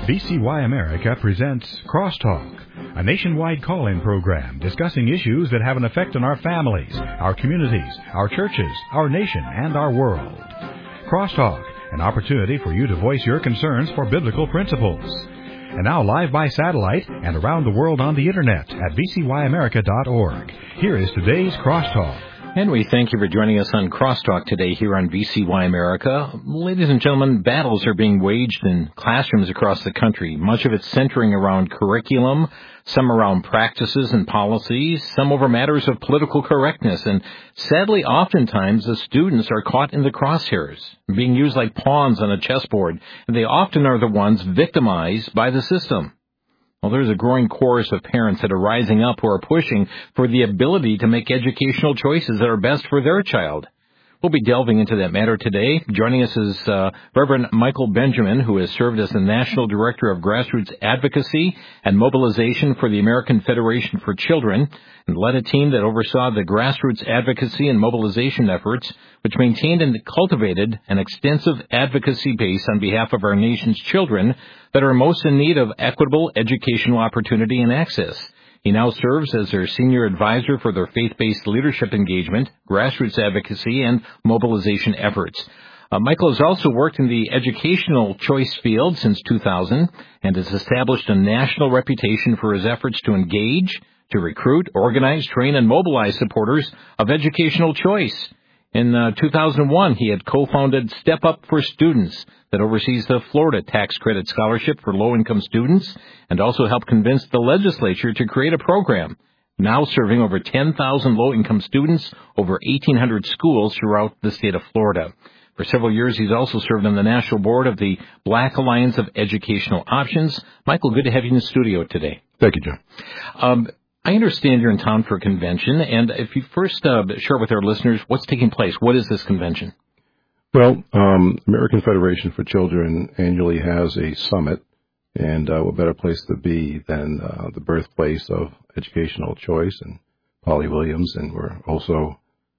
VCY America presents Crosstalk, a nationwide call-in program discussing issues that have an effect on our families, our communities, our churches, our nation, and our world. Crosstalk, an opportunity for you to voice your concerns for biblical principles. And now live by satellite and around the world on the internet at vcyamerica.org. Here is today's Crosstalk. And we thank you for joining us on Crosstalk today here on VCY America. Ladies and gentlemen, battles are being waged in classrooms across the country, much of it centering around curriculum, some around practices and policies, some over matters of political correctness. And sadly, oftentimes, the students are caught in the crosshairs, being used like pawns on a chessboard, and they often are the ones victimized by the system. Well, there's a growing chorus of parents that are rising up who are pushing for the ability to make educational choices that are best for their child. We'll be delving into that matter today. Joining us is Reverend Michael Benjamin, who has served as the National Director of Grassroots Advocacy and Mobilization for the American Federation for Children, and led a team that oversaw the grassroots advocacy and mobilization efforts, which maintained and cultivated an extensive advocacy base on behalf of our nation's children that are most in need of equitable educational opportunity and access. He now serves as their senior advisor for their faith-based leadership engagement, grassroots advocacy, and mobilization efforts. Michael has also worked in the educational choice field since 2000 and has established a national reputation for his efforts to engage, to recruit, organize, train, and mobilize supporters of educational choice. In 2001, he had co-founded Step Up for Students that oversees the Florida Tax Credit Scholarship for low-income students and also helped convince the legislature to create a program, now serving over 10,000 low-income students, over 1,800 schools throughout the state of Florida. For several years, he's also served on the national board of the Black Alliance of Educational Options. Michael, good to have you in the studio today. Thank you, John. I understand you're in town for a convention, and if you first share with our listeners what's taking place, what is this convention? Well, American Federation for Children annually has a summit, and what better place to be than the birthplace of educational choice and Polly Williams, and we're also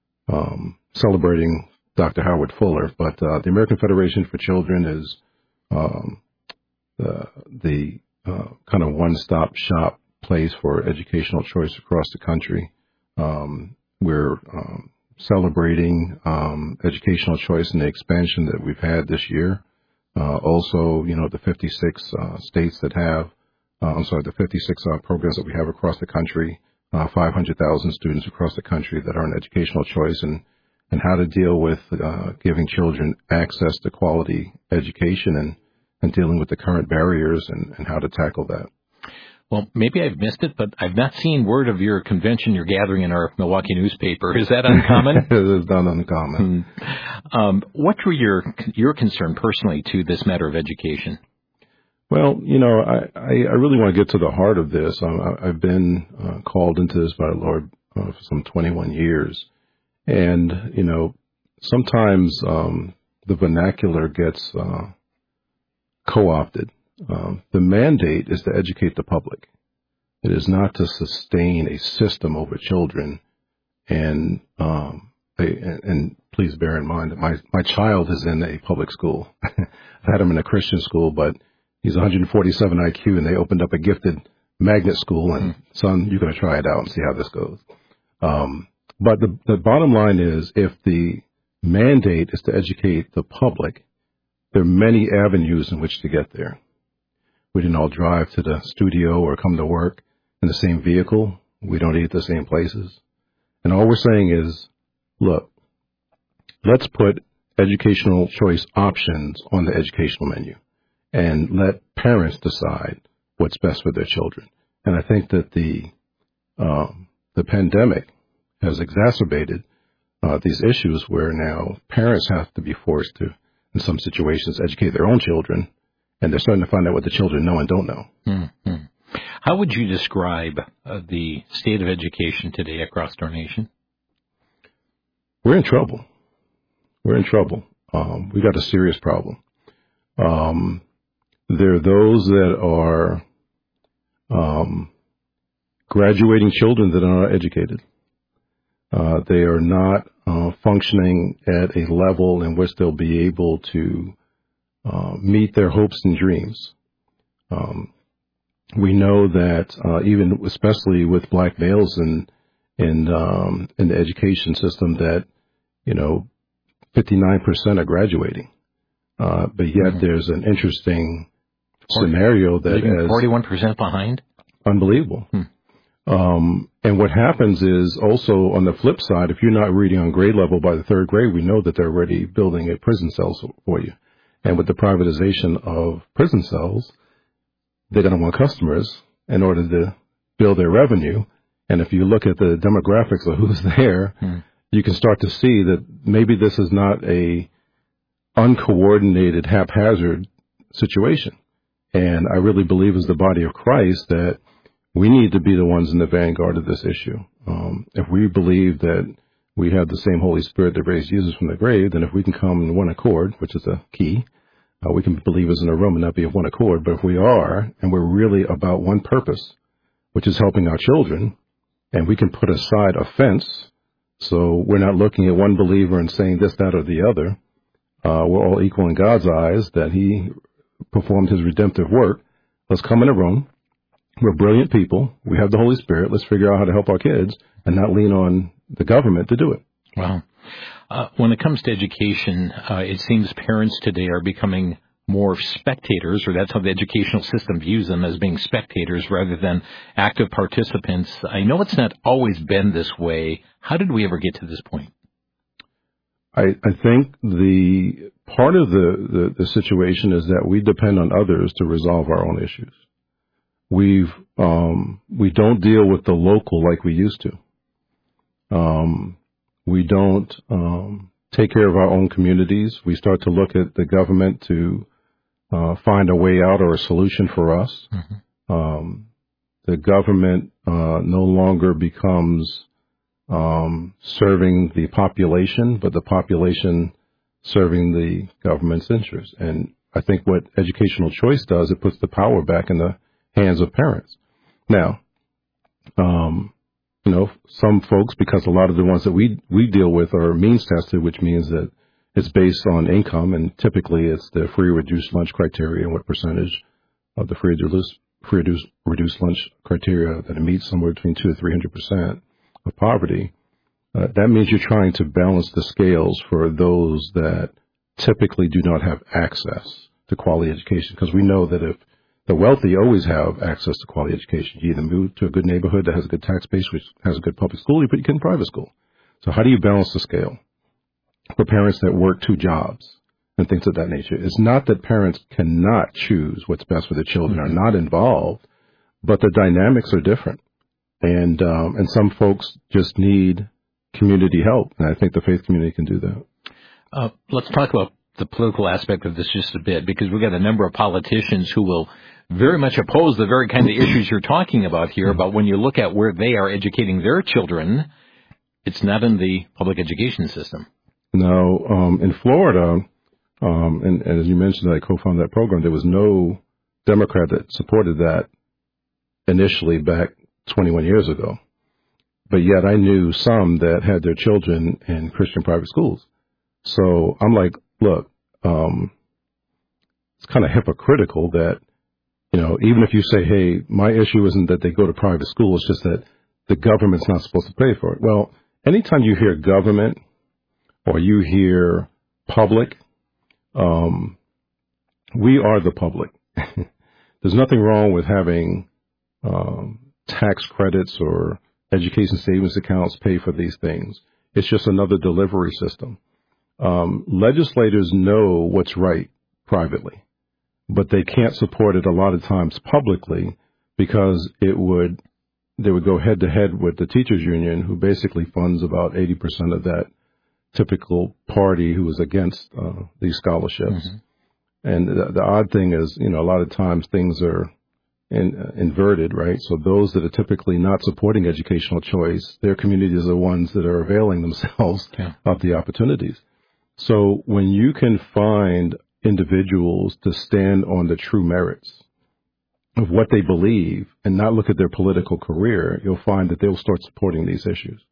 celebrating Dr. Howard Fuller. But the American Federation for Children is the kind of one-stop shop place for educational choice across the country. We're celebrating educational choice and the expansion that we've had this year. Also, the 56 states that have, the 56 programs that we have across the country, 500,000 students across the country that are in educational choice, and how to deal with giving children access to quality education and dealing with the current barriers and how to tackle that. Well, maybe I've missed it, but I've not seen word of your convention you're gathering in our Milwaukee newspaper. Is that uncommon? It is not uncommon. What drew your concern personally to this matter of education? Well, I really want to get to the heart of this. I've been called into this by the Lord for some 21 years. And, sometimes the vernacular gets co-opted. The mandate is to educate the public. It is not to sustain a system over children. And please bear in mind that my child is in a public school. I had him in a Christian school, but he's 147 IQ, and they opened up a gifted magnet school. And son, you're going to try it out and see how this goes. But the bottom line is, if the mandate is to educate the public, there are many avenues in which to get there. We didn't all drive to the studio or come to work in the same vehicle. We don't eat the same places. And all we're saying is, look, let's put educational choice options on the educational menu and let parents decide what's best for their children. And I think that the pandemic has exacerbated these issues where now parents have to be forced to, in some situations, educate their own children. And they're starting to find out what the children know and don't know. Mm-hmm. How would you describe the state of education today across our nation? We're in trouble. We got a serious problem. There are those that are graduating children that are not educated. They are not functioning at a level in which they'll be able to meet their hopes and dreams. We know that even especially with black males in the education system, that 59% are graduating, but yet there's an interesting scenario that is 41% behind. Unbelievable. And what happens is also on the flip side, if you're not reading on grade level by the third grade, we know that they're already building a prison cells for you. And with the privatization of prison cells, they're going to want customers in order to build their revenue. And if you look at the demographics of who's there, you can start to see that maybe this is not a uncoordinated, haphazard situation. And I really believe as the body of Christ that we need to be the ones in the vanguard of this issue. If we believe that we have the same Holy Spirit that raised Jesus from the grave, then if we can come in one accord, which is the key, we can be believers in a room and not be of one accord. But if we are, and we're really about one purpose, which is helping our children, and we can put aside offense, so we're not looking at one believer and saying this, that, or the other. We're all equal in God's eyes, that he performed his redemptive work. Let's come in a room. We're brilliant people. We have the Holy Spirit. Let's figure out how to help our kids and not lean on the government to do it. Wow. When it comes to education, it seems parents today are becoming more spectators, or that's how the educational system views them, as being spectators rather than active participants. I know it's not always been this way. How did we ever get to this point? I think the part of the situation is that we depend on others to resolve our own issues. We don't deal with the local like we used to. We don't take care of our own communities. We start to look at the government to find a way out or a solution for us. The government no longer becomes serving the population, but the population serving the government's interests. And I think what educational choice does, it puts the power back in the hands of parents. Now, some folks, because a lot of the ones that we deal with are means tested, which means that it's based on income, and typically it's the free reduced lunch criteria and what percentage of the free reduced lunch criteria that it meets, somewhere between 200 to 300% of poverty. That means you're trying to balance the scales for those that typically do not have access to quality education, because we know that if the wealthy always have access to quality education. You either move to a good neighborhood that has a good tax base, which has a good public school, you put your kid in private school. So how do you balance the scale? For parents that work 2 jobs and things of that nature, it's not that parents cannot choose what's best for their children, are not involved, but the dynamics are different. And some folks just need community help, and I think the faith community can do that. Let's talk about the political aspect of this just a bit, because we've got a number of politicians who will very much oppose the very kind of issues you're talking about here. But when you look at where they are educating their children, it's not in the public education system. No, in Florida, and as you mentioned, I co-founded that program. There was no Democrat that supported that initially back 21 years ago. But yet I knew some that had their children in Christian private schools. So I'm like, look, it's kind of hypocritical that, even if you say, hey, my issue isn't that they go to private school, it's just that the government's not supposed to pay for it. Well, anytime you hear government or you hear public, we are the public. There's nothing wrong with having tax credits or education savings accounts pay for these things. It's just another delivery system. Legislators know what's right privately, but they can't support it a lot of times publicly because they would go head to head with the teachers union, who basically funds about 80% of that typical party who is against these scholarships. And the odd thing is, a lot of times things are inverted, right? So those that are typically not supporting educational choice, their communities are the ones that are availing themselves of the opportunities. So when you can find individuals to stand on the true merits of what they believe and not look at their political career, you'll find that they'll start supporting these issues.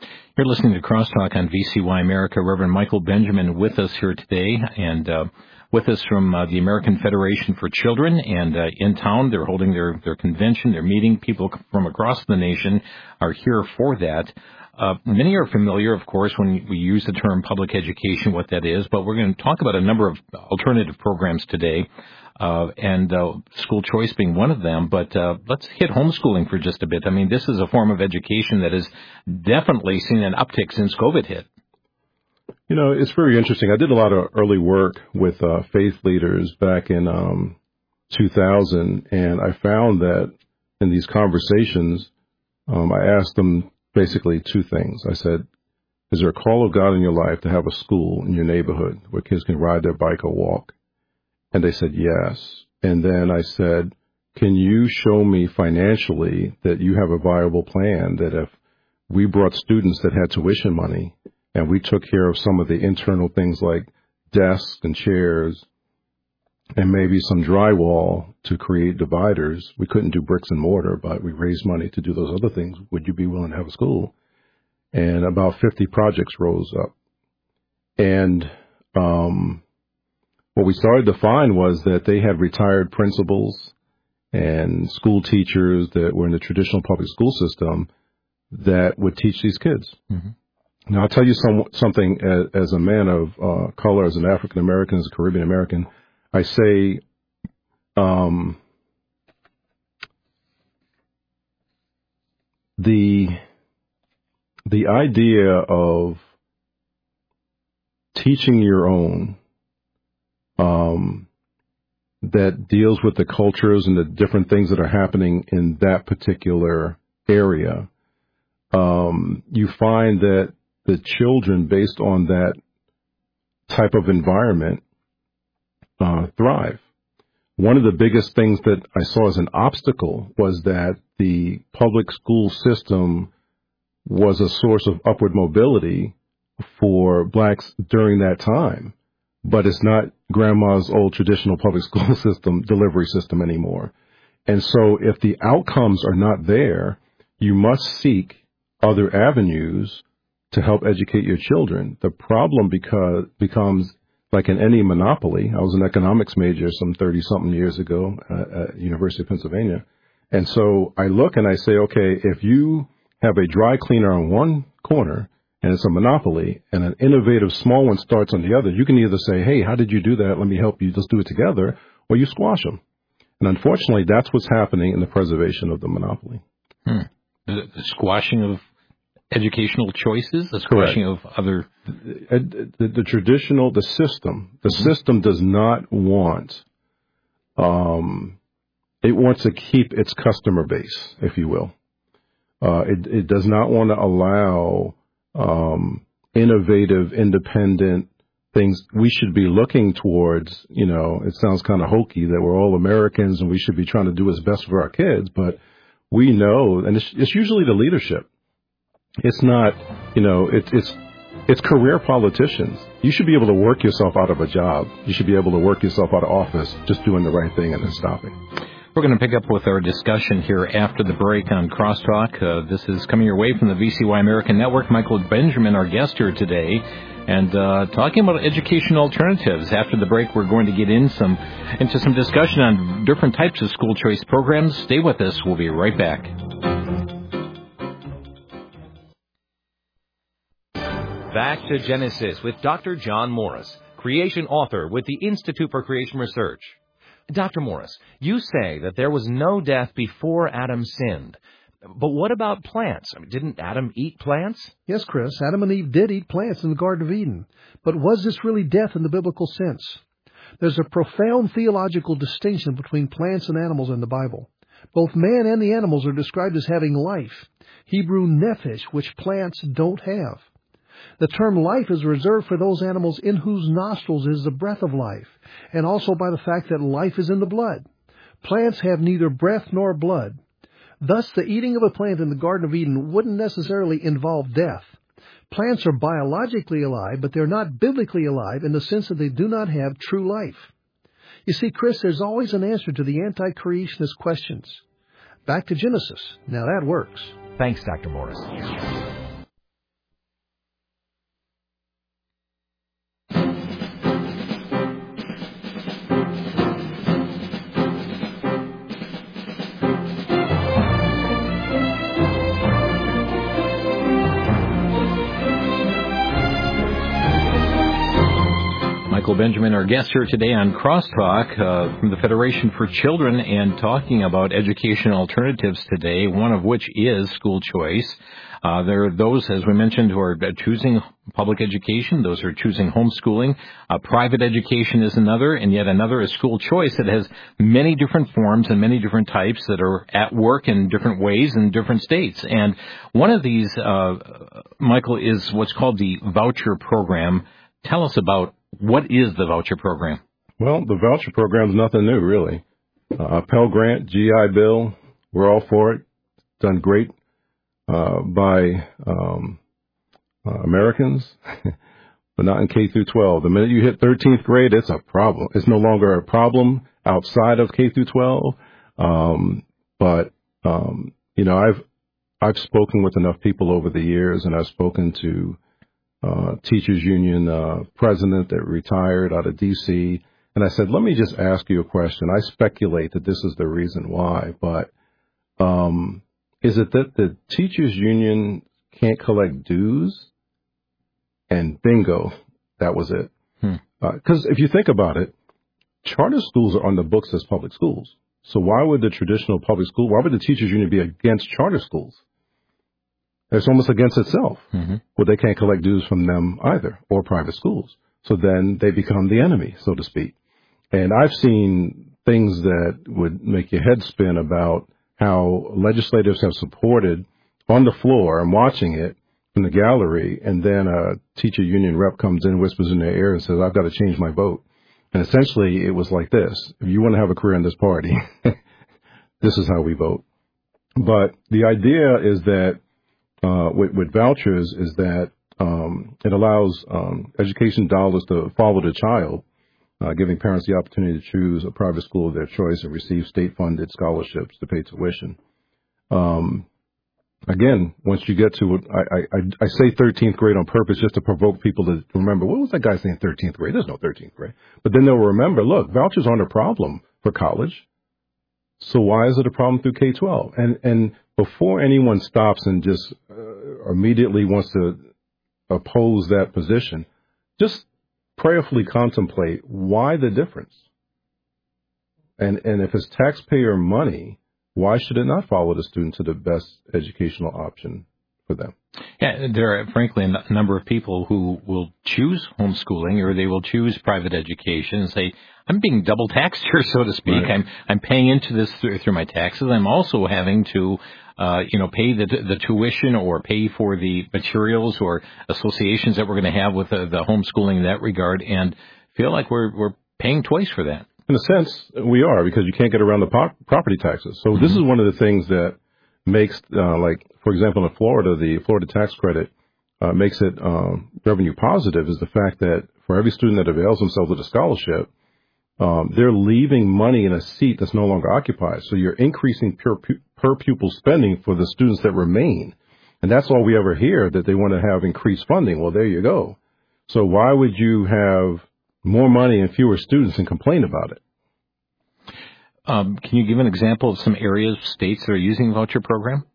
You're listening to Crosstalk on VCY America. Reverend Michael Benjamin with us here today, and with us from the American Federation for Children. And in town, they're holding their convention, their meeting. People from across the nation are here for that. Many are familiar, of course, when we use the term public education, what that is. But we're going to talk about a number of alternative programs today. And school choice being one of them, but let's hit homeschooling for just a bit. I mean, this is a form of education that has definitely seen an uptick since COVID hit. You know, it's very interesting. I did a lot of early work with faith leaders back in 2000, and I found that in these conversations, I asked them basically two things. I said, is there a call of God in your life to have a school in your neighborhood where kids can ride their bike or walk? And they said, yes. And then I said, can you show me financially that you have a viable plan, that if we brought students that had tuition money and we took care of some of the internal things like desks and chairs and maybe some drywall to create dividers, we couldn't do bricks and mortar, but we raised money to do those other things. Would you be willing to have a school? And about 50 projects rose up. And what we started to find was that they had retired principals and school teachers that were in the traditional public school system that would teach these kids. Mm-hmm. Now, I'll tell you something as a man of color, as an African American, as a Caribbean American. I say the idea of teaching your own that deals with the cultures and the different things that are happening in that particular area, you find that the children, based on that type of environment, thrive. One of the biggest things that I saw as an obstacle was that the public school system was a source of upward mobility for blacks during that time. But it's not grandma's old traditional public school system, delivery system anymore. And so if the outcomes are not there, you must seek other avenues to help educate your children. The problem becomes like in any monopoly. I was an economics major some 30-something years ago at University of Pennsylvania. And so I look and I say, okay, if you have a dry cleaner on one corner and it's a monopoly, and an innovative small one starts on the other, you can either say, hey, how did you do that? Let me help you. Let's do it together. Or you squash them. And unfortunately, that's what's happening in the preservation of the monopoly. The squashing of educational choices? The squashing of other... The traditional, the system. The system does not want... it wants to keep its customer base, if you will. It does not want to allow... innovative, independent things. We should be looking towards, you know, it sounds kind of hokey that we're all Americans and we should be trying to do what's best for our kids, but we know, and it's usually the leadership. It's not, you know, it's career politicians. You should be able to work yourself out of a job. You should be able to work yourself out of office just doing the right thing and then stopping. We're going to pick up with our discussion here after the break on Crosstalk. This is coming your way from the VCY American Network. Michael Benjamin, our guest here today, and talking about education alternatives. After the break, we're going to get into some discussion on different types of school choice programs. Stay with us. We'll be right back. Back to Genesis with Dr. John Morris, creation author with the Institute for Creation Research. Dr. Morris, you say that there was no death before Adam sinned. But what about plants? I mean, didn't Adam eat plants? Yes, Chris. Adam and Eve did eat plants in the Garden of Eden. But was this really death in the biblical sense? There's a profound theological distinction between plants and animals in the Bible. Both man and the animals are described as having life. Hebrew nephesh, which plants don't have. The term life is reserved for those animals in whose nostrils is the breath of life, and also by the fact that life is in the blood. Plants have neither breath nor blood. Thus, the eating of a plant in the Garden of Eden wouldn't necessarily involve death. Plants are biologically alive, but they're not biblically alive in the sense that they do not have true life. You see, Chris, there's always an answer to the anti-creationist questions. Back to Genesis. Now that works. Thanks, Dr. Morris. Michael Benjamin, our guest here today on Crosstalk from the Federation for Children, and talking about education alternatives today, one of which is school choice. There are those, as we mentioned, who are choosing public education. Those who are choosing homeschooling. Private education is another, and yet another is school choice that has many different forms and many different types that are at work in different ways in different states. And one of these, Michael, is what's called the voucher program. Tell us about what is the voucher program? Well, the voucher program is nothing new, really. Pell Grant, GI Bill, we're all for it. Done great by Americans, but not in K through 12. The minute you hit 13th grade, it's a problem. It's no longer a problem outside of K through 12. I've spoken with enough people over the years, and I've spoken to teachers union president that retired out of D.C., and I said, let me just ask you a question. I speculate that this is the reason why, but is it that the teachers union can't collect dues? And bingo, that was it. Because if you think about it, charter schools are on the books as public schools. So why would the traditional public school, why would the teachers union be against charter schools? It's almost against itself. Mm-hmm. Well, they can't collect dues from them either, or private schools. So then they become the enemy, so to speak. And I've seen things that would make your head spin about how legislators have supported on the floor. I'm watching it from the gallery, and then a teacher union rep comes in, whispers in their ear, and says, I've got to change my vote. And essentially, it was like this. If you want to have a career in this party, this is how we vote. But the idea is that with vouchers is that it allows education dollars to follow the child, giving parents the opportunity to choose a private school of their choice and receive state-funded scholarships to pay tuition. Again, once you get to, I say 13th grade on purpose just to provoke people to remember, what was that guy saying 13th grade? There's no 13th grade. But then they'll remember, look, vouchers aren't a problem for college. So why is it a problem through K-12? And before anyone stops and just immediately wants to oppose that position, just prayerfully contemplate why the difference. And if it's taxpayer money, why should it not follow the student to the best educational option for them? Yeah, there are, frankly, a number of people who will choose homeschooling or they will choose private education and say, I'm being double taxed here, so to speak. Right. I'm paying into this through my taxes. I'm also having to, pay the tuition or pay for the materials or associations that we're going to have with the homeschooling in that regard, and feel like we're paying twice for that. In a sense, we are, because you can't get around the property taxes. So this is one of the things that makes, for example, in Florida, the Florida tax credit makes it revenue positive, is the fact that for every student that avails themselves of a scholarship, they're leaving money in a seat that's no longer occupied. So you're increasing per pupil spending for the students that remain. And that's all we ever hear, that they want to have increased funding. Well, there you go. So why would you have more money and fewer students and complain about it? Can you give an example of some areas, states that are using the voucher program?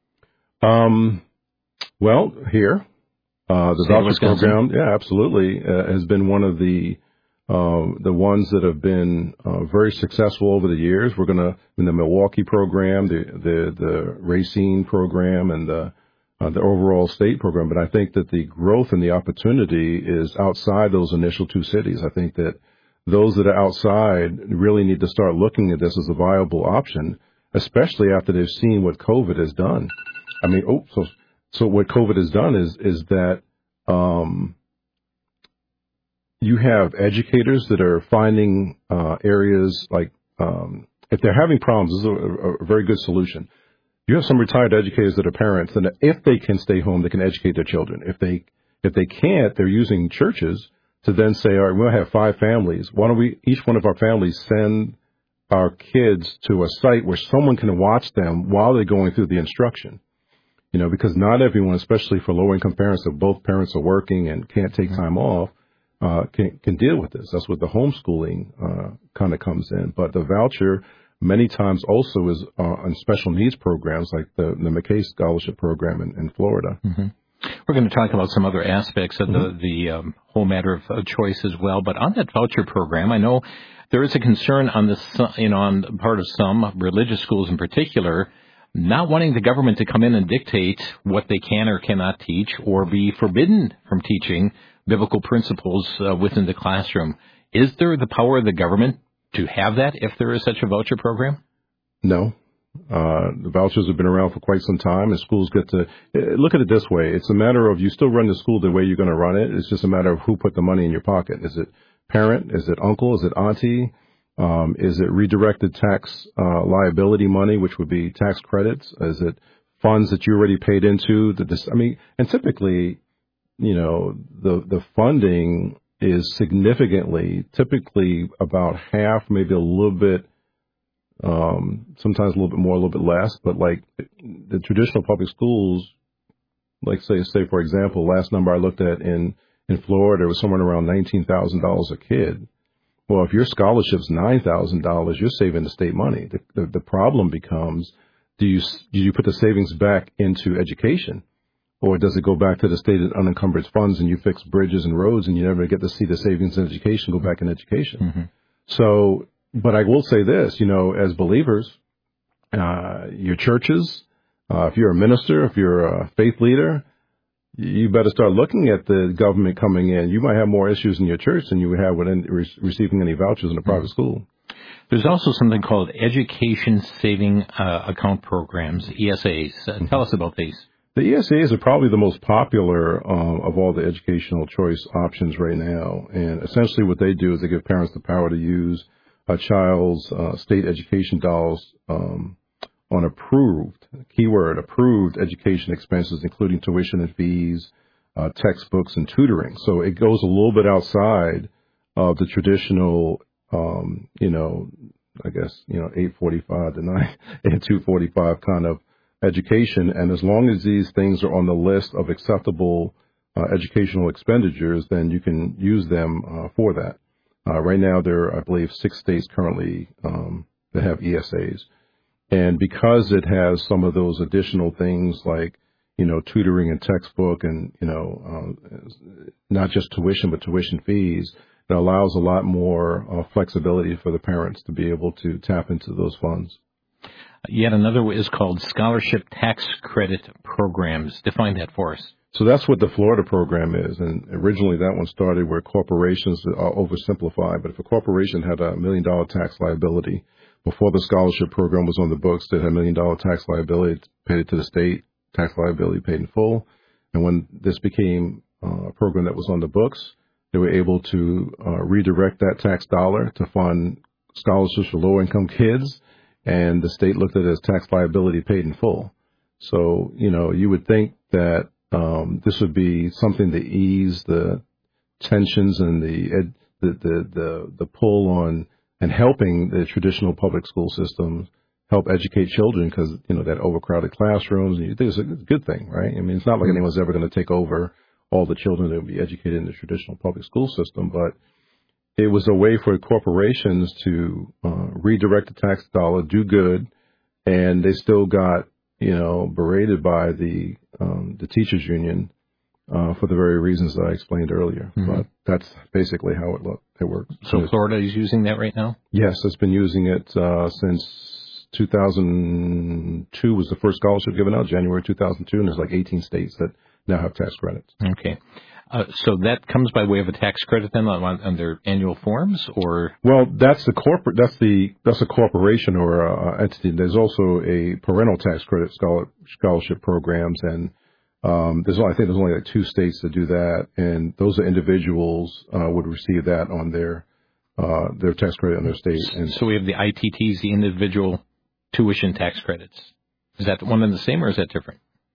Well, here, the voucher program, yeah, absolutely, has been one of the ones that have been very successful over the years. We're going to, in the Milwaukee program, the Racine program, and the overall state program. But I think that the growth and the opportunity is outside those initial two cities. I think that those that are outside really need to start looking at this as a viable option, especially after they've seen what COVID has done. I mean, so what COVID has done is that you have educators that are finding areas like if they're having problems, this is a very good solution. You have some retired educators that are parents, and if they can stay home, they can educate their children. If they can't, they're using churches to then say, all right, we'll have 5 families. Why don't we, each one of our families, send our kids to a site where someone can watch them while they're going through the instruction? Because not everyone, especially for low-income parents, if both parents are working and can't take time off, can deal with this. That's what the homeschooling kind of comes in. But the voucher many times also is on special needs programs like the McKay Scholarship Program in Florida. Mm-hmm. We're going to talk about some other aspects of the whole matter of choice as well. But on that voucher program, I know there is a concern on on the part of some religious schools in particular, not wanting the government to come in and dictate what they can or cannot teach, or be forbidden from teaching biblical principles within the classroom. Is there the power of the government to have that if there is such a voucher program? No. The vouchers have been around for quite some time, and schools get to look at it this way. It's a matter of you still run the school the way you're going to run it. It's just a matter of who put the money in your pocket. Is it parent? Is it uncle? Is it auntie? Is it redirected tax liability money, which would be tax credits? Is it funds that you already paid into? And typically, the funding is typically about half, maybe a little bit. Sometimes a little bit more, a little bit less, but like the traditional public schools, like say for example, last number I looked at in Florida was somewhere around $19,000 a kid. Well, if your scholarship's $9,000, you're saving the state money. The problem becomes, do you put the savings back into education, or does it go back to the state unencumbered funds and you fix bridges and roads and you never get to see the savings in education go back in education? Mm-hmm. So. But I will say this, as believers, your churches, if you're a minister, if you're a faith leader, you better start looking at the government coming in. You might have more issues in your church than you would have with receiving any vouchers in a private school. There's also something called Education Saving Account Programs, ESAs. Tell us about these. The ESAs are probably the most popular of all the educational choice options right now. And essentially what they do is they give parents the power to use a child's state education dollars on approved education expenses, including tuition and fees, textbooks, and tutoring. So it goes a little bit outside of the traditional, 845 to 245 kind of education. And as long as these things are on the list of acceptable educational expenditures, then you can use them for that. Right now, there are, I believe, 6 states currently that have ESAs. And because it has some of those additional things like, tutoring and textbook and, not just tuition, but tuition fees, it allows a lot more flexibility for the parents to be able to tap into those funds. Yet another is called Scholarship Tax Credit Programs. Define that for us. So that's what the Florida program is. And originally that one started where corporations are oversimplified. But if a corporation had $1 million tax liability before the scholarship program was on the books, they had $1 million tax liability, paid it to the state, tax liability paid in full. And when this became a program that was on the books, they were able to redirect that tax dollar to fund scholarships for low-income kids. And the state looked at it as tax liability paid in full. So, you would think that this would be something to ease the tensions and the pull on and helping the traditional public school systems help educate children because, that overcrowded classrooms. And you think it's a good thing, right? I mean, it's not like anyone's ever going to take over all the children that will be educated in the traditional public school system, but it was a way for corporations to redirect the tax dollar, do good, and they still got berated by the teachers union for the very reasons that I explained earlier. Mm-hmm. But that's basically how it works. So Florida is using that right now? Yes, it's been using it since 2002 was the first scholarship given out, January 2002, and there's like 18 states that now have tax credits. Okay. So that comes by way of a tax credit then on their annual forms, or? Well, that's a corporation or a entity. There's also a parental tax credit scholarship programs, and I think there's only like 2 states that do that, and those are individuals would receive that on their tax credit on their state. And so we have the ITTs, the individual tuition tax credits. Is that one and the same, or is that different?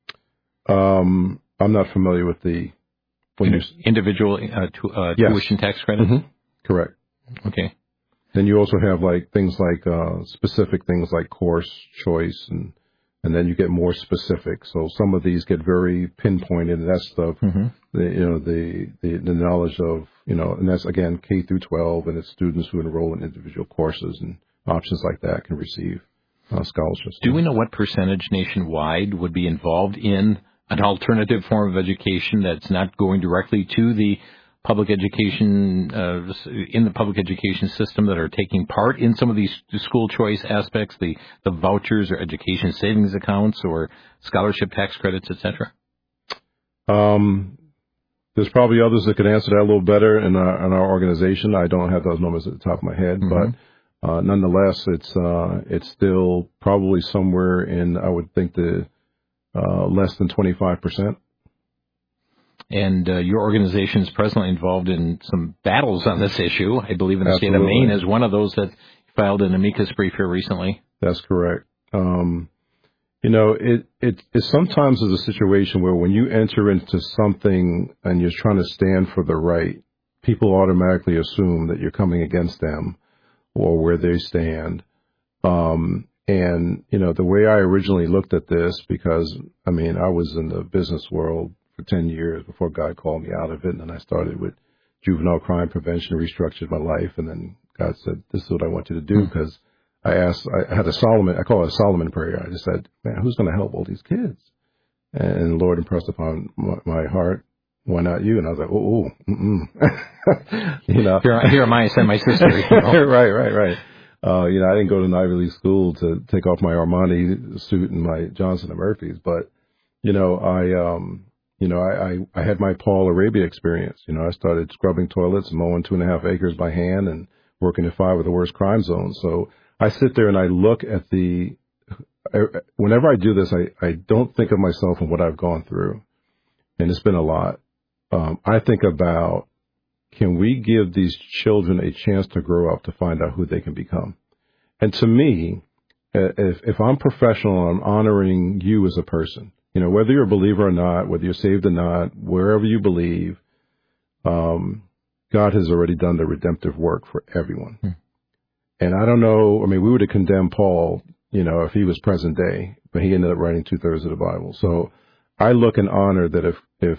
I'm not familiar with the. Individual tuition tax credit? Mm-hmm. Correct. Okay. Then you also have things like specific things like course choice, and then you get more specific. So some of these get very pinpointed, and that's the knowledge of and that's again K through 12, and it's students who enroll in individual courses and options like that can receive scholarships. Do we know what percentage nationwide would be involved in an alternative form of education that's not going directly to the public education, in the public education system, that are taking part in some of these school choice aspects, the vouchers or education savings accounts or scholarship tax credits, etc.? There's probably others that could answer that a little better in our organization. I don't have those numbers at the top of my head, but nonetheless, it's still probably somewhere in, I would think, the less than 25%. And your organization is presently involved in some battles on this issue. I believe in the state of Maine is one of those that filed an amicus brief here recently. That's correct. It sometimes is a situation where when you enter into something and you're trying to stand for the right, people automatically assume that you're coming against them or where they stand. The way I originally looked at this, because, I was in the business world for 10 years before God called me out of it, and then I started with juvenile crime prevention, restructured my life, and then God said, this is what I want you to do, because I had I call it a Solomon prayer. I just said, man, who's going to help all these kids? And the Lord impressed upon my heart, why not you? And I was like, Here am I, send my sister. Right. I didn't go to an Ivy League school to take off my Armani suit and my Johnson & Murphy's, but, I had my Paul Arabia experience. I started scrubbing toilets, mowing 2.5 acres by hand, and working in 5 of the worst crime zones. So I sit there and I look at whenever I do this, I don't think of myself and what I've gone through. And it's been a lot. I think about, can we give these children a chance to grow up to find out who they can become? And to me, if I'm professional, I'm honoring you as a person. Whether you're a believer or not, whether you're saved or not, wherever you believe, God has already done the redemptive work for everyone. And I don't know, we would have condemned Paul, if he was present day, but he ended up writing 2/3 of the Bible. So I look and honor that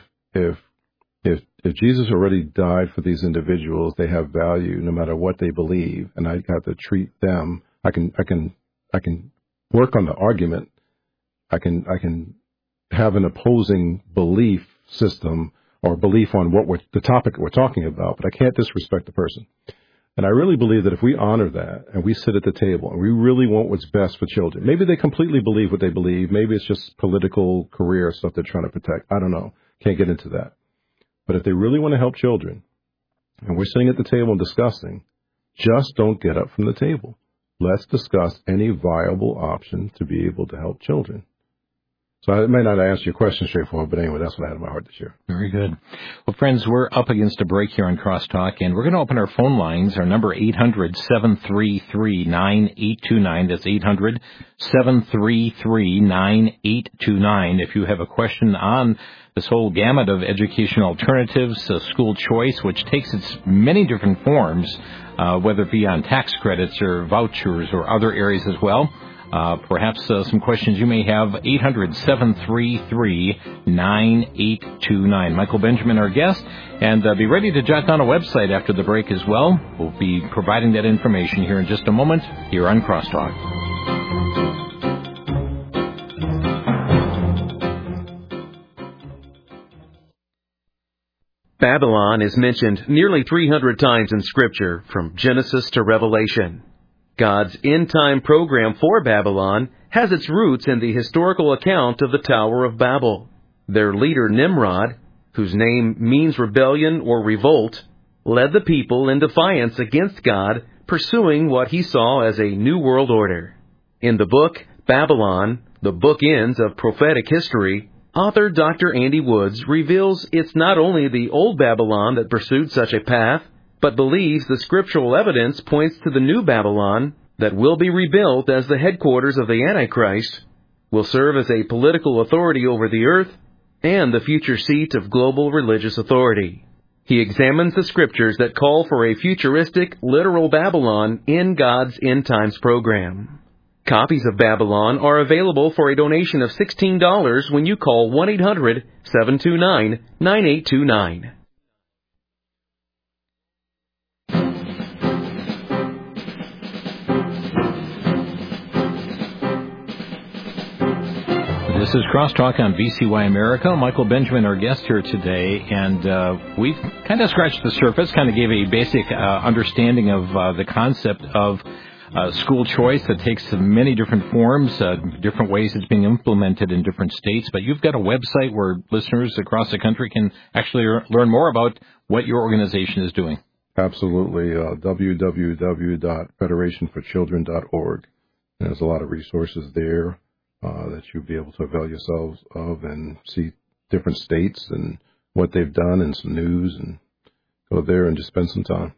if Jesus already died for these individuals, they have value no matter what they believe, and I got to treat them. I can work on the argument. I can have an opposing belief system or belief on the topic we're talking about, but I can't disrespect the person. And I really believe that if we honor that and we sit at the table and we really want what's best for children, maybe they completely believe what they believe. Maybe it's just political career stuff they're trying to protect. I don't know. Can't get into that. But if they really want to help children and we're sitting at the table and discussing, just don't get up from the table. Let's discuss any viable option to be able to help children. So I may not answer your question straightforward, but anyway, that's what I had in my heart this year. Very good. Well, friends, we're up against a break here on Crosstalk, and we're going to open our phone lines. Our number 800-733-9829. That's 800-733-9829. If you have a question on this whole gamut of education alternatives, school choice, which takes its many different forms, whether it be on tax credits or vouchers or other areas as well. Perhaps some questions you may have. 800-733-9829. Michael Benjamin, our guest, and be ready to jot down a website after the break as well. We'll be providing that information here in just a moment here on Crosstalk. Babylon is mentioned nearly 300 times in Scripture, from Genesis to Revelation. God's end-time program for Babylon has its roots in the historical account of the Tower of Babel. Their leader Nimrod, whose name means rebellion or revolt, led the people in defiance against God, pursuing what he saw as a new world order. In the book Babylon, the Bookends of Prophetic History, author Dr. Andy Woods reveals it's not only the old Babylon that pursued such a path, but believes the scriptural evidence points to the new Babylon that will be rebuilt as the headquarters of the Antichrist, will serve as a political authority over the earth, and the future seat of global religious authority. He examines the scriptures that call for a futuristic, literal Babylon in God's end times program. Copies of Babylon are available for a donation of $16 when you call 1-800-729-9829. This is Crosstalk on VCY America. Michael Benjamin, our guest here today, and we've kind of scratched the surface, kind of gave a basic understanding of the concept of school choice that takes many different forms, different ways it's being implemented in different states. But you've got a website where listeners across the country can actually learn more about what your organization is doing. Absolutely. www.federationforchildren.org. There's a lot of resources there that you'll be able to avail yourselves of and see different states and what they've done and some news, and go there and just spend some time.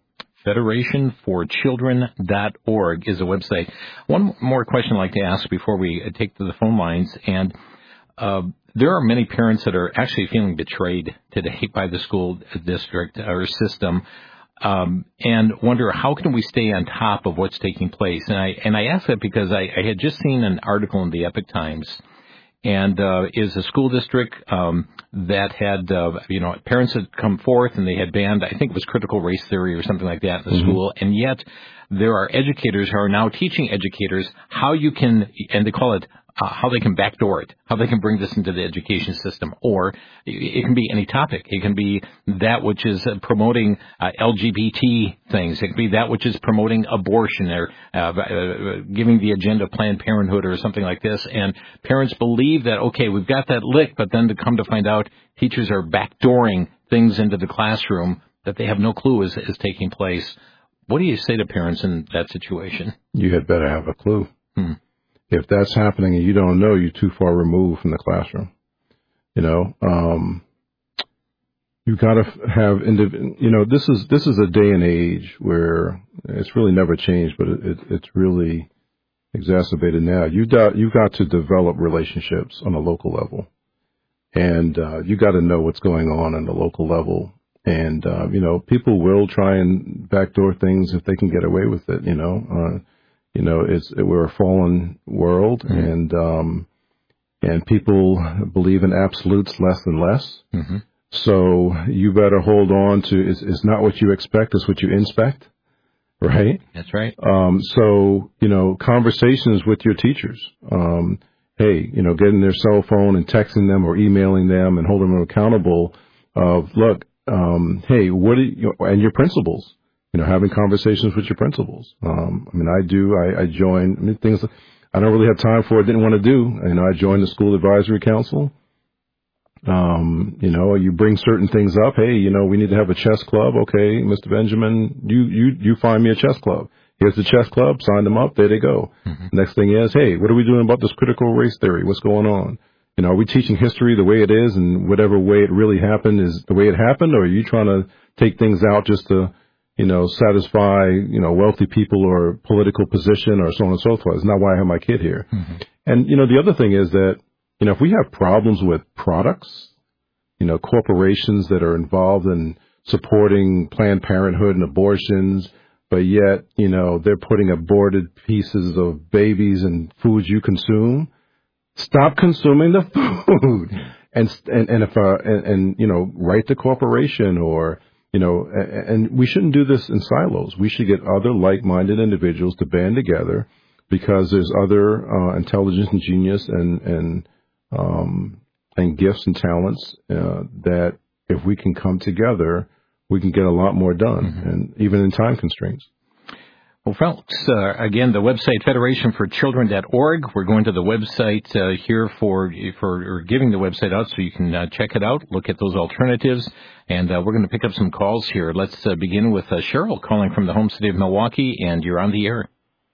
FederationForChildren.org is a website. One more question I'd like to ask before we take to the phone lines, and there are many parents that are actually feeling betrayed today by the school district or system, and wonder how can we stay on top of what's taking place. And I ask that because I had just seen an article in the Epic Times, and is a school district that had parents had come forth and they had banned, I think it was critical race theory or something like that in the school, and yet there are educators who are now teaching educators how you can, and they call it how they can backdoor it, how they can bring this into the education system. Or it can be any topic. It can be that which is promoting LGBT things. It can be that which is promoting abortion or giving the agenda of Planned Parenthood or something like this. And parents believe that, okay, we've got that licked, but then to come to find out teachers are backdooring things into the classroom that they have no clue is taking place. What do you say to parents in that situation? You had better have a clue. If that's happening and you don't know, you're too far removed from the classroom. You've got to have this is a day and age where it's really never changed, but it's really exacerbated now. You've got to develop relationships on a local level, and you got to know what's going on the local level. And people will try and backdoor things if they can get away with it. We're a fallen world, and people believe in absolutes less and less. So you better hold on to it's not what you expect, it's what you inspect, right? That's right. So conversations with your teachers. Getting their cell phone and texting them or emailing them and holding them accountable. Look, what do you, and your principals. Having conversations with your principals. I joined things I don't really have time for. I didn't want to do. I joined the school advisory council. You bring certain things up. Hey, we need to have a chess club. Okay, Mr. Benjamin, you find me a chess club. Here's the chess club. Sign them up. There they go. Next thing is, hey, what are we doing about this critical race theory? What's going on? Are we teaching history the way it is, and whatever way it really happened is the way it happened, or are you trying to take things out just to satisfy, wealthy people or political position or so on and so forth? It's not why I have my kid here. And, the other thing is that, if we have problems with products, corporations that are involved in supporting Planned Parenthood and abortions, but yet, they're putting aborted pieces of babies in foods you consume, stop consuming the food and write the corporation or, and we shouldn't do this in silos. We should get other like-minded individuals to band together, because there's other intelligence and genius and gifts and talents that if we can come together, we can get a lot more done, and even in time constraints. Well, folks, again, the website, FederationForChildren.org. We're going to the website here for giving the website out so you can check it out, look at those alternatives, and we're going to pick up some calls here. Let's begin with Cheryl calling from the home city of Milwaukee, and you're on the air.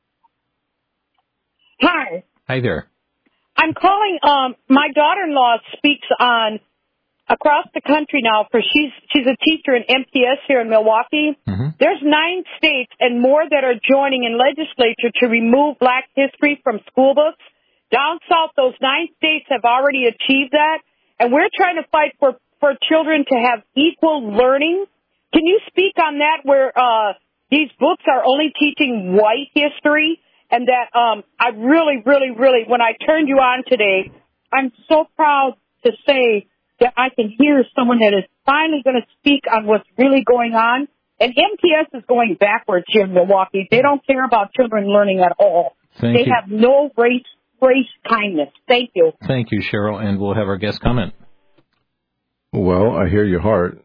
Hi. Hi there. I'm calling, my daughter-in-law speaks on across the country now, for she's a teacher in MTS here in Milwaukee. There's 9 states and more that are joining in legislature to remove Black history from school books. Down south, those 9 states have already achieved that, and we're trying to fight for children to have equal learning. Can you speak on that, where these books are only teaching white history, and that I really, really, really, when I turned you on today, I'm so proud to say that I can hear someone that is finally going to speak on what's really going on. And MTS is going backwards here in Milwaukee. They don't care about children learning at all. Thank you. Have no race grace, kindness. Thank you. Thank you, Cheryl, and we'll have our guest comment. Well, I hear your heart.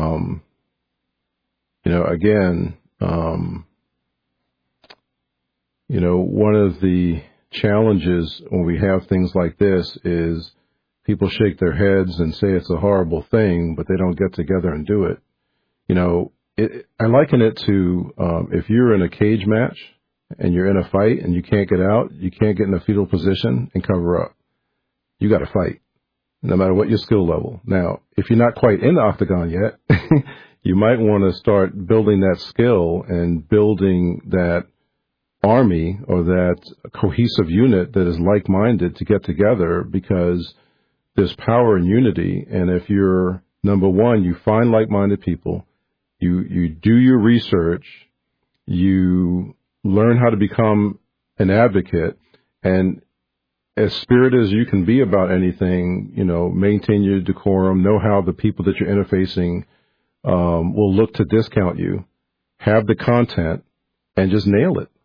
One of the challenges when we have things like this is people shake their heads and say it's a horrible thing, but they don't get together and do it. I liken it to if you're in a cage match and you're in a fight and you can't get out, you can't get in a fetal position and cover up. You got to fight, no matter what your skill level. Now, if you're not quite in the octagon yet, you might want to start building that skill and building that army or that cohesive unit that is like-minded to get together, because there's power in unity. And if you're, number one, you find like-minded people, you do your research, you learn how to become an advocate, and as spirited as you can be about anything, maintain your decorum, know how the people that you're interfacing will look to discount you, have the content, and just nail it.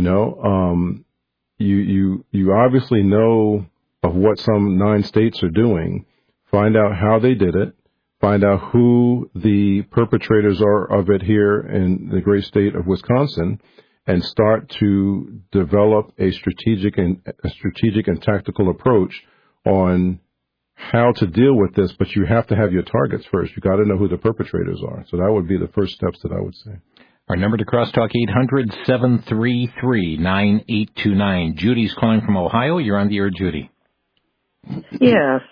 You obviously know of what some 9 states are doing. Find out how they did it. Find out who the perpetrators are of it here in the great state of Wisconsin, and start to develop a strategic and tactical approach on how to deal with this. But you have to have your targets first. You got to know who the perpetrators are. So that would be the first steps that I would say. Our number to crosstalk, 800-733-9829. Judy's calling from Ohio. You're on the air, Judy. Yes.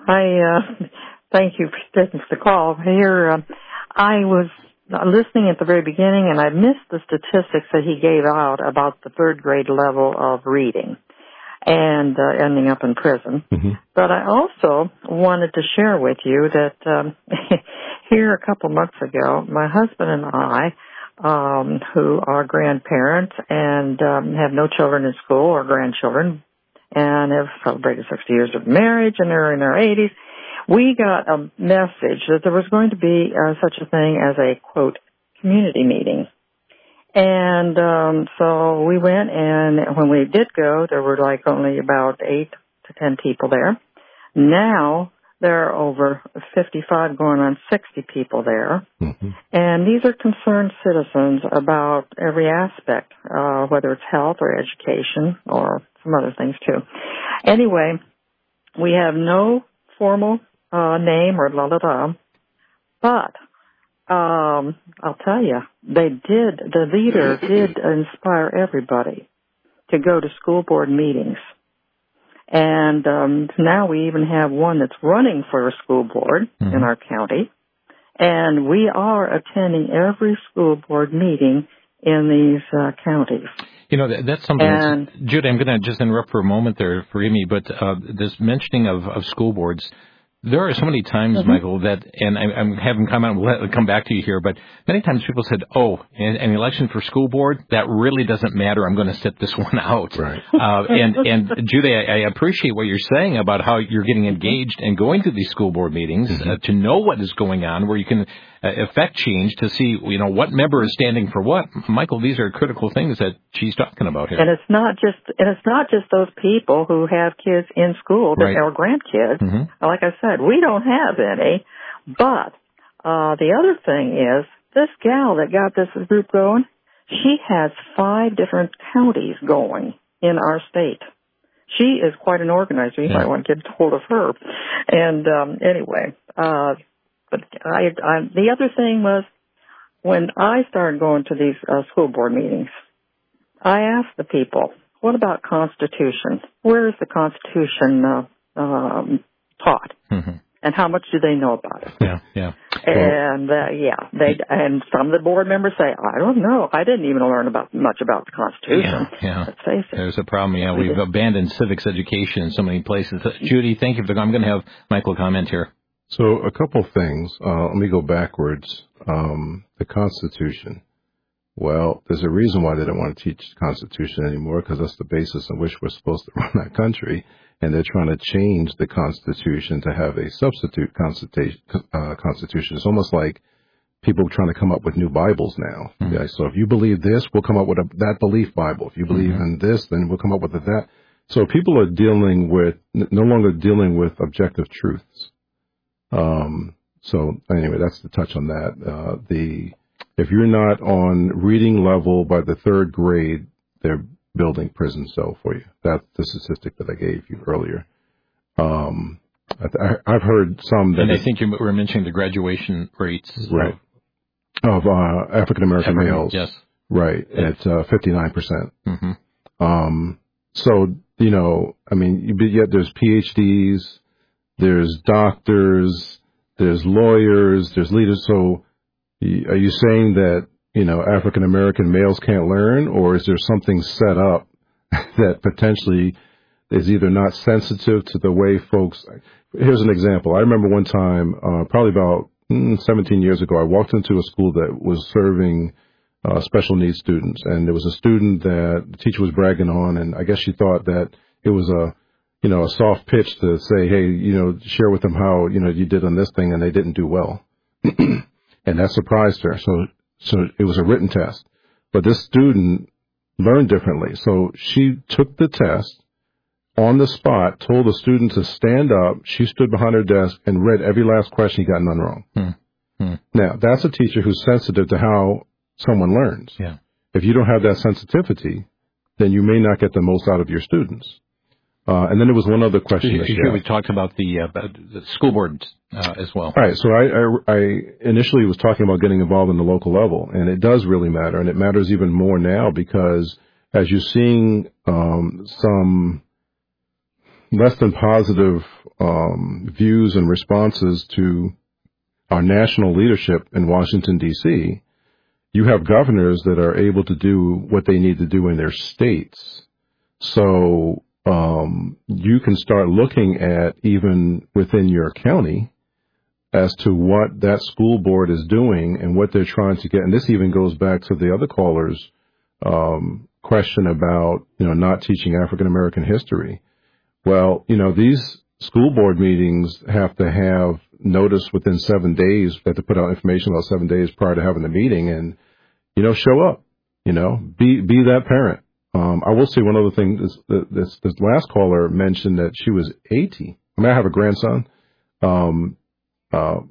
Thank you for taking the call. Here, I was listening at the very beginning, and I missed the statistics that he gave out about the 3rd grade level of reading and ending up in prison. Mm-hmm. But I also wanted to share with you that here a couple months ago, my husband and I, who are grandparents and have no children in school or grandchildren, and have celebrated 60 years of marriage, and they're in their 80s, we got a message that there was going to be such a thing as a, quote, community meeting. And so we went, and when we did go, there were like only about 8 to 10 people there. Now there are over 55 going on 60 people there. Mm-hmm. And these are concerned citizens about every aspect, whether it's health or education or some other things too. Anyway, we have no formal name or blah, blah, blah. But I'll tell you, the leader did inspire everybody to go to school board meetings. And now we even have one that's running for a school board mm-hmm. in our county. And we are attending every school board meeting in these counties. That's something. Judy, I'm going to just interrupt for a moment there, forgive me, but this mentioning of school boards, there are so many times, mm-hmm. Michael, that, and I'm having come back to you here, but many times people said, an election for school board, that really doesn't matter. I'm going to sit this one out. Right. And Judy, I appreciate what you're saying about how you're getting engaged and going to these school board meetings mm-hmm. Mm-hmm. To know what is going on, where you can affect change to see, what member is standing for what. Michael, these are critical things that she's talking about here. And it's not just those people who have kids in school that are grandkids. Mm-hmm. Like I said, we don't have any. But the other thing is, this gal that got this group going, she has 5 different counties going in our state. She is quite an organizer. You might want to get hold of her. And anyway, but the other thing was, when I started going to these school board meetings, I asked the people, what about Constitution? Where is the Constitution taught? Mm-hmm. And how much do they know about it? Yeah. And and some of the board members say, I don't know. I didn't even learn much about the Constitution. Yeah. Let's face it. There's a problem. Yeah, we've abandoned civics education in so many places. Judy, thank you. I'm going to have Michael comment here. So a couple things. Let me go backwards. The Constitution. Well, there's a reason why they don't want to teach the Constitution anymore, because that's the basis on which we're supposed to run that country. And they're trying to change the Constitution to have a substitute Constitution. It's almost like people are trying to come up with new Bibles now. Mm-hmm. Okay? So if you believe this, we'll come up with that belief Bible. If you believe mm-hmm. in this, then we'll come up with that. So people are no longer dealing with objective truths. So anyway, that's the touch on that. If you're not on reading level by the third grade, they're building prison cell for you. That's the statistic that I gave you earlier. I've heard some that... And I think you were mentioning the graduation rates. Right. Of African-American males. Yes. Right. Yeah. At 59%. Mm-hmm. So, yet there's PhDs, there's doctors, there's lawyers, there's leaders. So are you saying that, African-American males can't learn, or is there something set up that potentially is either not sensitive to the way folks... Here's an example. I remember one time, probably about 17 years ago, I walked into a school that was serving special needs students, and there was a student that the teacher was bragging on, and I guess she thought that it was a soft pitch to say, hey, share with them how, you did on this thing, and they didn't do well. And that surprised her. So it was a written test. But this student learned differently. So she took the test on the spot, told the student to stand up. She stood behind her desk and read every last question. He got none wrong. Now, that's a teacher who's sensitive to how someone learns. Yeah. If you don't have that sensitivity, then you may not get the most out of your students. And then there was one other question. We talked about the school boards as well. All right. So I initially was talking about getting involved in the local level, and it does really matter, and it matters even more now because as you're seeing some less than positive views and responses to our national leadership in Washington, D.C., you have governors that are able to do what they need to do in their states. So you can start looking at even within your county as to what that school board is doing and what they're trying to get. And this even goes back to the other caller's question about, not teaching African American history. Well, these school board meetings have to have notice within 7 days. They have to put out information about 7 days prior to having the meeting and, show up, be that parent. I will say one other thing. This last caller mentioned that she was 80. I have a grandson. But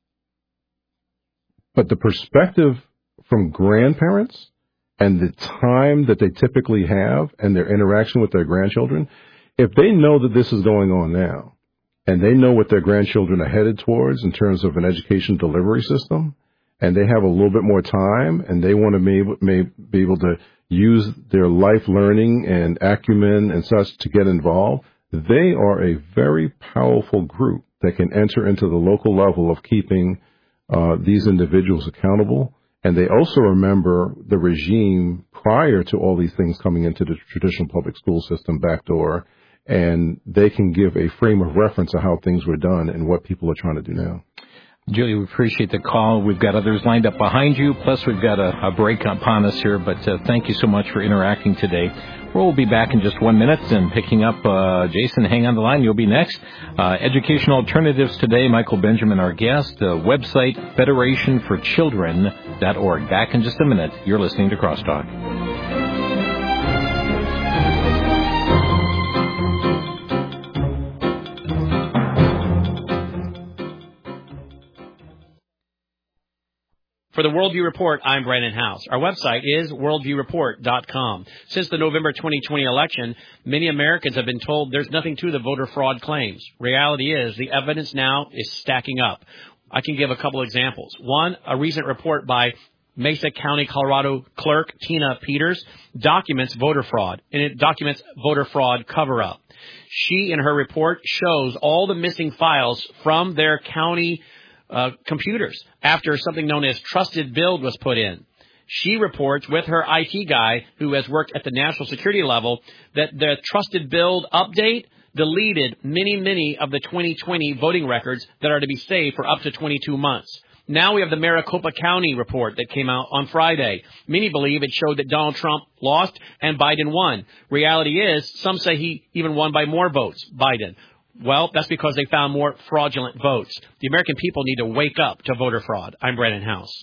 the perspective from grandparents and the time that they typically have and their interaction with their grandchildren, if they know that this is going on now and they know what their grandchildren are headed towards in terms of an education delivery system, and they have a little bit more time and they want to be able to use their life learning and acumen and such to get involved, they are a very powerful group that can enter into the local level of keeping these individuals accountable. And they also remember the regime prior to all these things coming into the traditional public school system backdoor, and they can give a frame of reference of how things were done and what people are trying to do now. Julia, we appreciate the call. We've got others lined up behind you, plus we've got a break upon us here, but thank you so much for interacting today. We'll be back in just 1 minute and picking up Jason, hang on the line. You'll be next. Educational Alternatives today, Michael Benjamin, our guest. Website, federationforchildren.org. Back in just a minute. You're listening to Crosstalk. For the Worldview Report, I'm Brandon House. Our website is worldviewreport.com. Since the November 2020 election, many Americans have been told there's nothing to the voter fraud claims. Reality is the evidence now is stacking up. I can give a couple examples. One, a recent report by Mesa County, Colorado clerk Tina Peters documents voter fraud, and it documents voter fraud cover-up. She, in her report, shows all the missing files from their county computers after something known as Trusted Build was put in. She reports with her IT guy, who has worked at the national security level, that the Trusted Build update deleted many of the 2020 voting records that are to be saved for up to 22 months. Now we have the Maricopa County report that came out on Friday. Many believe it showed that Donald Trump lost and Biden won. Reality is, some say he even won by more votes, Biden. Well, that's because they found more fraudulent votes. The American people need to wake up to voter fraud. I'm Brandon House.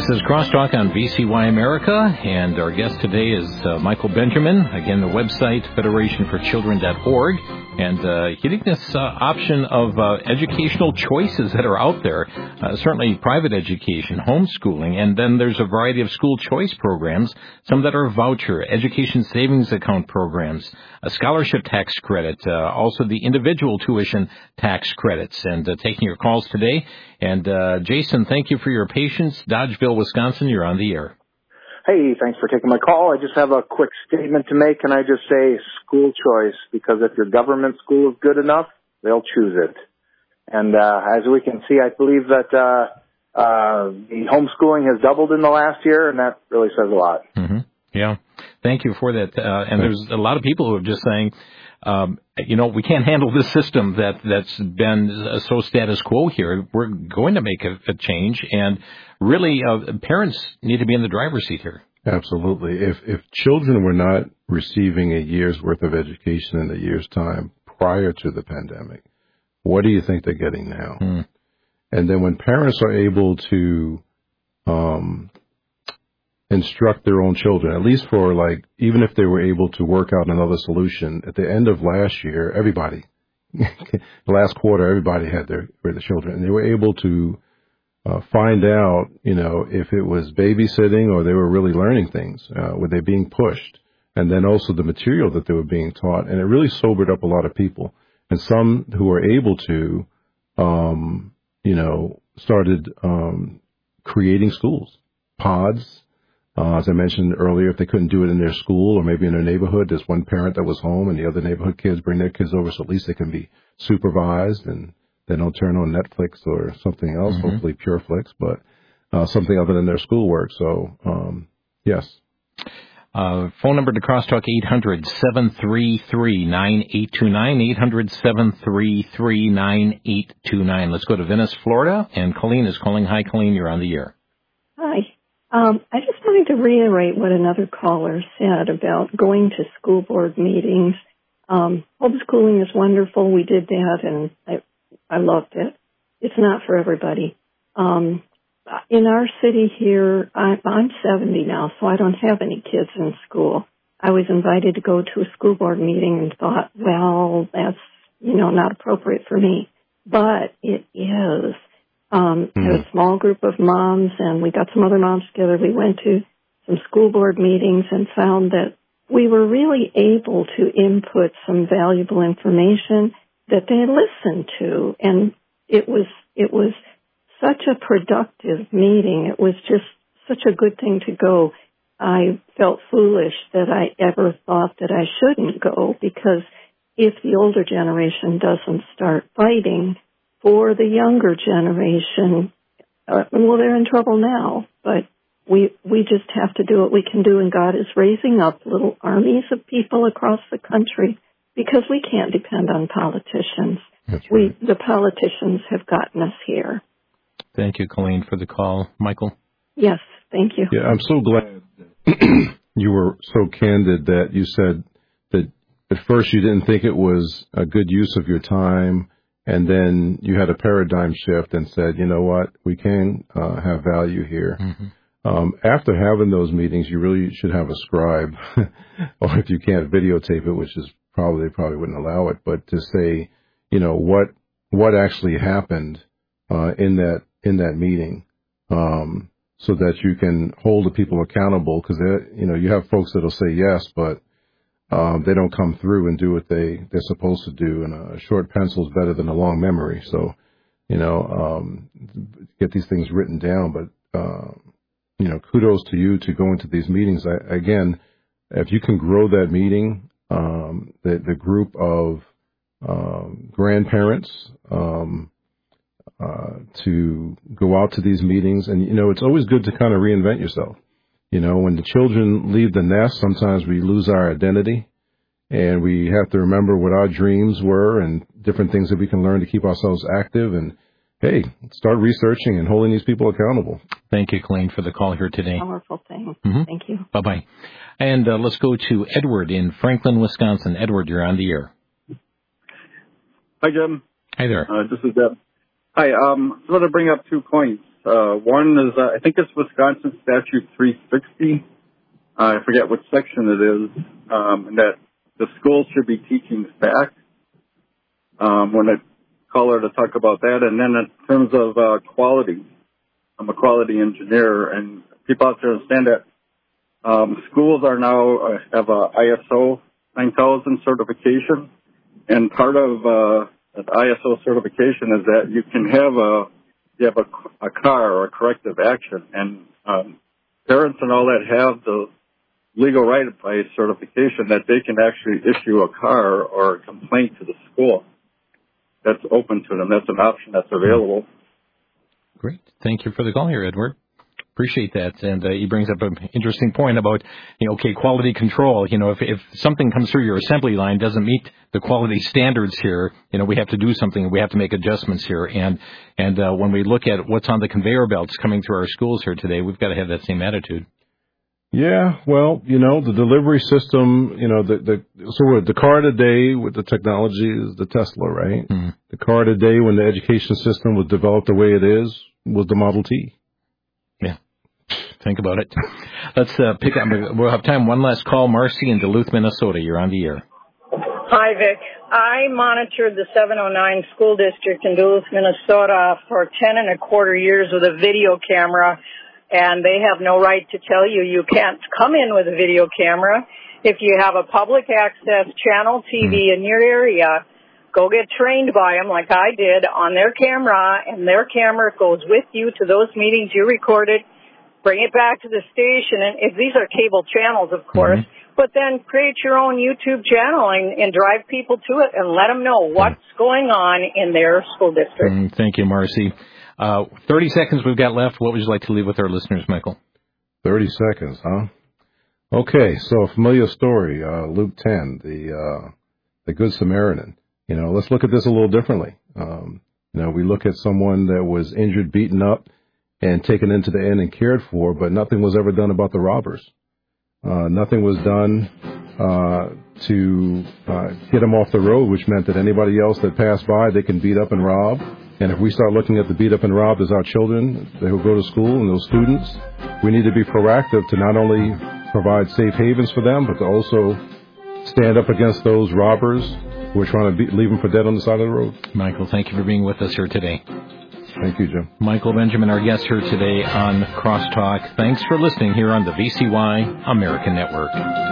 This is Crosstalk on VCY America, and our guest today is Michael Benjamin. Again, the website, federationforchildren.org, and getting this option of educational choices that are out there, certainly private education, homeschooling, and then there's a variety of school choice programs, some that are voucher, education savings account programs, a scholarship tax credit, also the individual tuition tax credits, and taking your calls today. And Jason, thank you for your patience. Dodgeville, Wisconsin, you're on the air. Hey, thanks for taking my call. I just have a quick statement to make. Can I just say school choice? Because if your government school is good enough, they'll choose it. And as we can see, I believe that the homeschooling has doubled in the last year, and that really says a lot. Mm-hmm. Yeah. Thank you for that. And there's a lot of people who are just saying, we can't handle this system that's been so status quo here. We're going to make a change, and really, parents need to be in the driver's seat here. Absolutely. If children were not receiving a year's worth of education in a year's time prior to the pandemic, what do you think they're getting now? And then when parents are able to instruct their own children, at least for even if they were able to work out another solution, at the end of last year, everybody, the last quarter, everybody had their children, and they were able to find out, if it was babysitting or they were really learning things, were they being pushed, and then also the material that they were being taught. And it really sobered up a lot of people. And some who were able to, started creating schools, pods. As I mentioned earlier, if they couldn't do it in their school or maybe in their neighborhood, there's one parent that was home and the other neighborhood kids bring their kids over, so at least they can be supervised and they don't turn on Netflix or something else, hopefully PureFlix, but something other than their schoolwork. So, yes. Phone number to Crosstalk, 800-733-9829, 800-733-9829. Let's go to Venice, Florida, and Colleen is calling. Hi, Colleen, you're on the air. Hi. I just wanted to reiterate what another caller said about going to school board meetings. Homeschooling is wonderful. We did that, and I loved it. It's not for everybody. In our city here, I'm 70 now, so I don't have any kids in school. I was invited to go to a school board meeting and thought, well, that's, not appropriate for me. But it is. I had a small group of moms, and we got some other moms together. We went to some school board meetings and found that we were really able to input some valuable information that they listened to, and it was such a productive meeting. It was just such a good thing to go. I felt foolish that I ever thought that I shouldn't go, because if the older generation doesn't start fighting for the younger generation, they're in trouble now, but we just have to do what we can do, and God is raising up little armies of people across the country, because we can't depend on politicians. That's right. The politicians have gotten us here. Thank you, Colleen, for the call. Michael? Yes, thank you. Yeah, I'm so glad that you were so candid that you said that at first you didn't think it was a good use of your time, and then you had a paradigm shift and said, you know what, we can have value here. After having those meetings, you really should have a scribe, or if you can't videotape it, which is they probably wouldn't allow it, but to say, what actually happened in that meeting, so that you can hold the people accountable, because you have folks that'll say yes, but they don't come through and do what they're supposed to do, and a short pencil is better than a long memory. So, get these things written down. But kudos to you to go into these meetings. Again, if you can grow that meeting, the group of grandparents to go out to these meetings, and it's always good to kind of reinvent yourself. When the children leave the nest, sometimes we lose our identity, and we have to remember what our dreams were and different things that we can learn to keep ourselves active. And hey, start researching and holding these people accountable. Thank you, Colleen, for the call here today. Powerful thing. Thank you. Bye-bye. And let's go to Edward in Franklin, Wisconsin. Edward, you're on the air. Hi, Jim. Hi there. This is Deb. Hi. I want to bring up 2 points. One is, I think it's Wisconsin Statute 360. I forget what section it is, and that the schools should be teaching facts. When I call her to talk about that. And then in terms of quality, I'm a quality engineer, and people have to understand that schools are now have a ISO 9000 certification, and part of an ISO certification is that you can have a car or a corrective action, and parents and all that have the legal right by certification that they can actually issue a car or a complaint to the school. That's open to them. That's an option that's available. Great. Thank you for the call here, Edward. Appreciate that. And he brings up an interesting point about, quality control. If something comes through your assembly line doesn't meet the quality standards here, we have to do something. We have to make adjustments here. And when we look at what's on the conveyor belts coming through our schools here today, we've got to have that same attitude. Yeah, well, the delivery system, the car today with the technology is the Tesla, right? Mm-hmm. The car today when the education system was developed the way it is was the Model T. Yeah. Think about it. Let's pick up. We'll have time. One last call. Marcy in Duluth, Minnesota. You're on the air. Hi, Vic. I monitored the 709 school district in Duluth, Minnesota for 10.25 years with a video camera. And they have no right to tell you can't come in with a video camera. If you have a public access channel TV in your area, go get trained by them like I did on their camera, and their camera goes with you to those meetings you recorded. Bring it back to the station, and if these are cable channels, of course, but then create your own YouTube channel and drive people to it and let them know what's going on in their school district. Thank you, Marcy. 30 seconds we've got left. What would you like to leave with our listeners, Michael? 30 seconds, huh? Okay, so a familiar story, Luke 10, the Good Samaritan. Let's look at this a little differently. We look at someone that was injured, beaten up, and taken into the inn and cared for, but nothing was ever done about the robbers. Nothing was done to get them off the road, which meant that anybody else that passed by, they can beat up and rob. And if we start looking at the beat up and robbed as our children, they will go to school, and those students, we need to be proactive to not only provide safe havens for them, but to also stand up against those robbers who are trying to leave them for dead on the side of the road. Michael, thank you for being with us here today. Thank you, Jim. Michael Benjamin, our guest here today on Crosstalk. Thanks for listening here on the VCY American Network.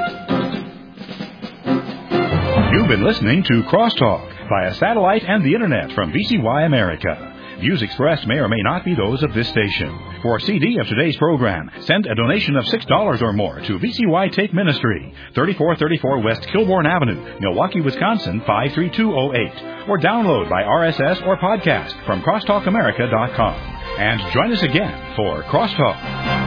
You've been listening to Crosstalk via satellite and the Internet from VCY America. Views expressed may or may not be those of this station. For a CD of today's program, send a donation of $6 or more to VCY Take Ministry, 3434 West Kilbourne Avenue, Milwaukee, Wisconsin, 53208. Or download by RSS or podcast from crosstalkamerica.com. And join us again for Crosstalk.